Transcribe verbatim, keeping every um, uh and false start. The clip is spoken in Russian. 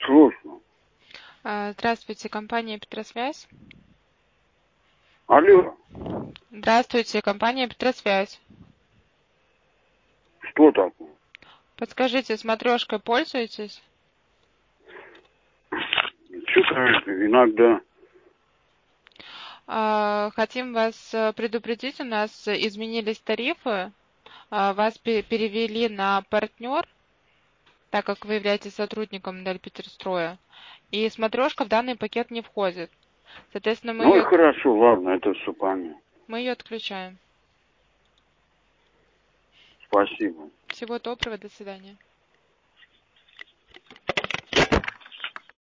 Слушаю. А, Здравствуйте, компания Петросвязь. Алло, Здравствуйте, компания Петросвязь. что такое? Подскажите, смотрешкой пользуетесь? Что-то иногда. А, Хотим вас э, предупредить, у нас изменились тарифы. А, Вас пе- перевели на партнер, так как вы являетесь сотрудником Дальпетерстроя. И смотрешка в данный пакет не входит. Соответственно, мы Ну и ее, хорошо, ладно, это все понятно. мы ее отключаем. Спасибо. Всего доброго, до свидания.